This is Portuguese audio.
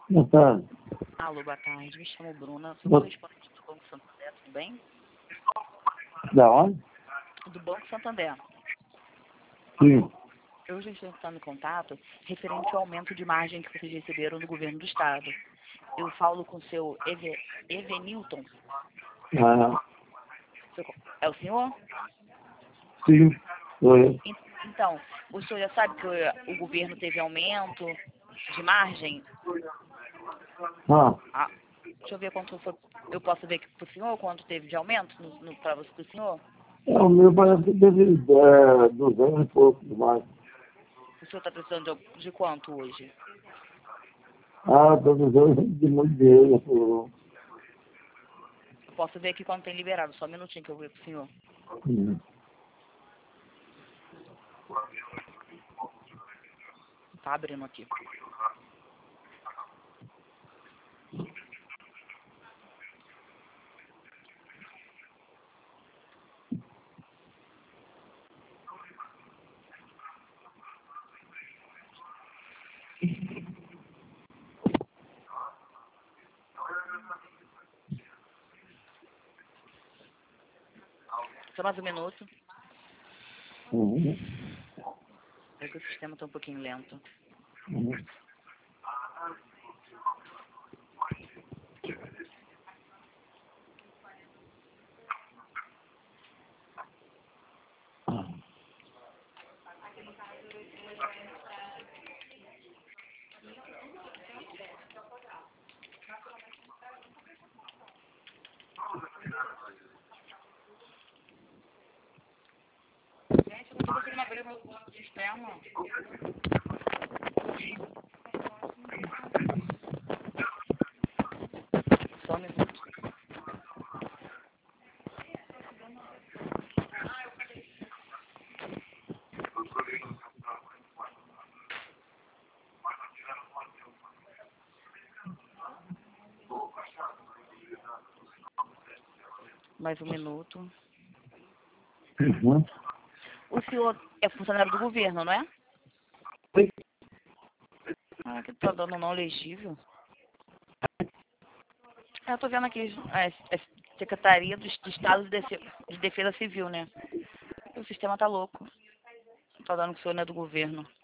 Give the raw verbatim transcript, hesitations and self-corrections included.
Boa tarde. Alô, boa tarde. Me chamo Bruna. Sou Boa... correspondente do Banco Santander, tudo bem? Da onde? Do Banco Santander. Sim. Eu já estou entrando em contato referente ao aumento de margem que vocês receberam do governo do Estado. Eu falo com o seu Eve... Evenilton. Ah, Seu- É o senhor? sim. Oi. En- Então, o senhor já sabe que o o governo teve aumento de margem? Ah, Ah, deixa eu ver quanto foi. Eu posso ver aqui para o senhor quanto teve de aumento no, no, para você, pro senhor? é, o meu parece que teve é, duzentos e pouco demais. O senhor está precisando de, de quanto hoje? Ah, estou precisando de muito dinheiro. Por... Eu posso ver aqui quanto tem liberado. Só um minutinho que eu ver pro senhor. Hum. Tá abrindo aqui. Só mais um minuto. Uhum. É que o sistema tá um pouquinho lento. Uhum. Gente, eu não tô conseguindo abrir o meu sistema. Só um minuto. Mais um minuto. Uhum. O senhor é funcionário do governo, não é? Ah, que tá dando não legível. Ah, eu tô vendo aqui a, a Secretaria do, do Estado de Defesa, de Defesa Civil, né? O sistema tá louco. Tá dando que o senhor não é do governo.